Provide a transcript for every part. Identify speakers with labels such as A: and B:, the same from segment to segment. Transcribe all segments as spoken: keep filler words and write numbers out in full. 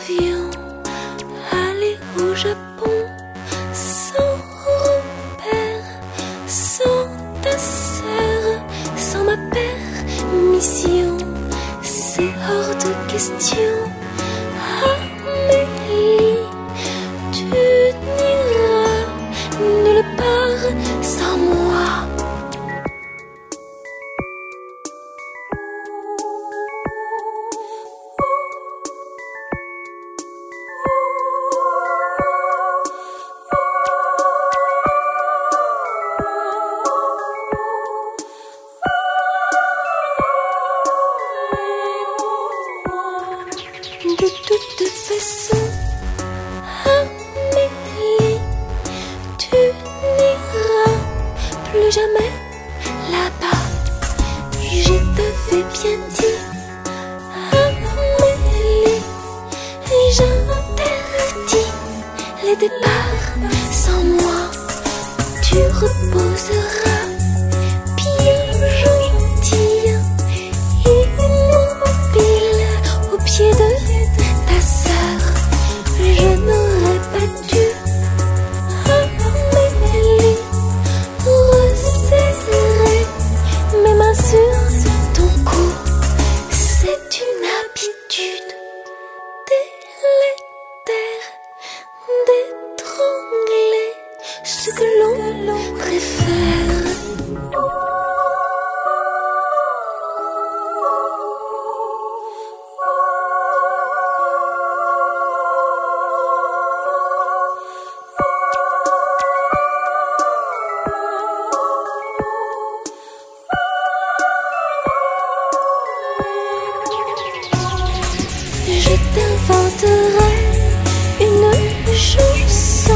A: avion, aller au Japon, sans repère, sans ta sœur, sans ma permission, c'est hors de question. Amélie, tu n'iras nulle part sans moi. De toute façon, Amélie, tu n'iras plus jamais là-bas. Je t'avais bien dit, Amélie, j'interdis les départs sans moi. Tu reposeras bien gentille, immobile au pied de ta sœur. Je n'aurais pas dû, Amélie, resserrer mes mains sur ton cou. C'est une habitude délétère d'étrangler ce que l'on préfère. Je t'inventerai une chanson,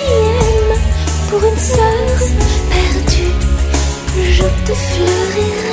A: requiem pour une sœur perdue. Je te fleurirai